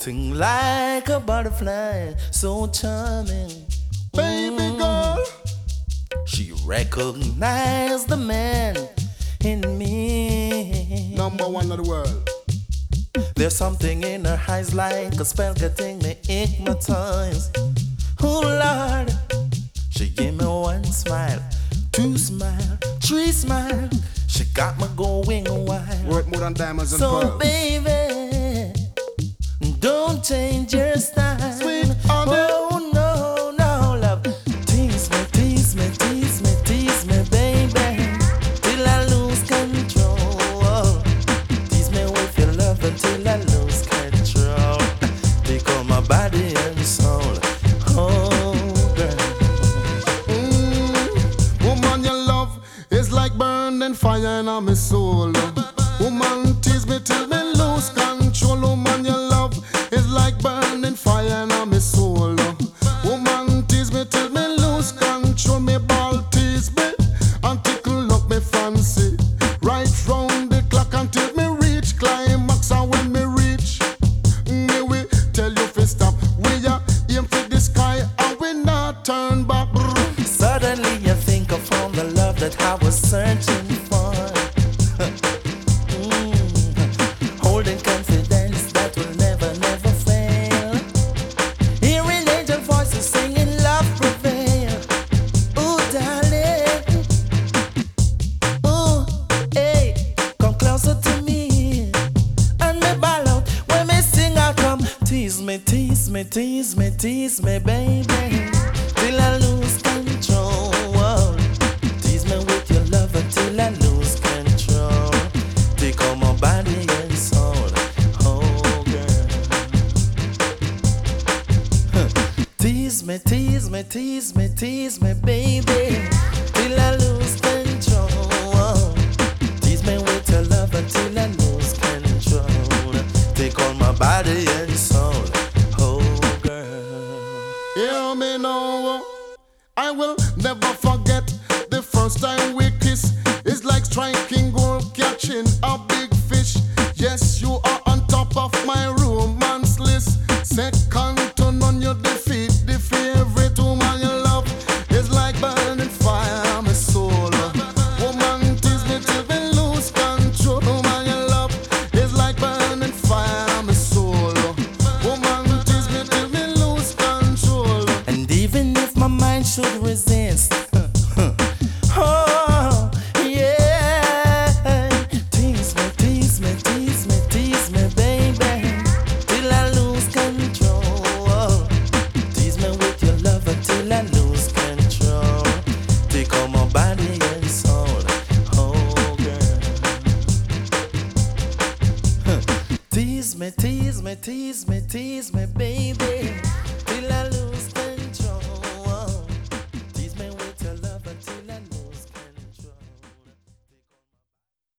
floating like a butterfly, so charming. Baby girl, she recognized the man in me. number one of the world. There's something in her eyes like a spell getting me hypnotized. Oh Lord, she gave me one smile, two smile, three smile. She got me going wild. Worth more than diamonds and So pearls. baby, don't change your style. Sweet honey. Oh no, no love. Tease me, tease me, tease me, tease me, baby, till I lose control. Tease me with your love until I lose control. Take on my body and soul. Oh girl. Woman, your love is like burning fire in my soul. Woman, tease me till me lose control. Woman, your love is like burning fire in my soul. Woman, tease me till me lose control. Me ball tease me and tickle up me fancy. Right round the clock until me reach climax. And when me reach, me will tell you to stop. We are aim for the sky and we not turn back. Suddenly you think I found the love that I was searching for. Holding confidence that will never, never fail. Hearing angel voices singing love prevail. Ooh, darling. Ooh, hey, come closer to me. And me ball out when me sing I come. Tease me, tease me, tease me, tease me, baby, till I lose control. Tease me with your love until I lose control. Take on my body and soul. Oh girl. Tease me, tease me, tease me, tease me, baby, till I lose control. Tease me with your love until I lose control. Take on my body and soul. Oh girl. Hear me now, I will never forget the first time we kiss. It's like striking gold, catching a big fish. Yes, you are on top of my romance list. Second to none, you defeat the favorite woman you love. It's like burning fire, my soul. Woman, tease me till we lose control. Woman you love, it's like burning fire, my soul. Woman, tease me till we lose control. And even if my mind should resist, oh yeah, tease me, tease me, tease me, tease me, baby, till I lose control. Tease me with your love until I lose control. Take on my body and soul. Oh girl. Tease me, tease me, tease me, tease me, baby.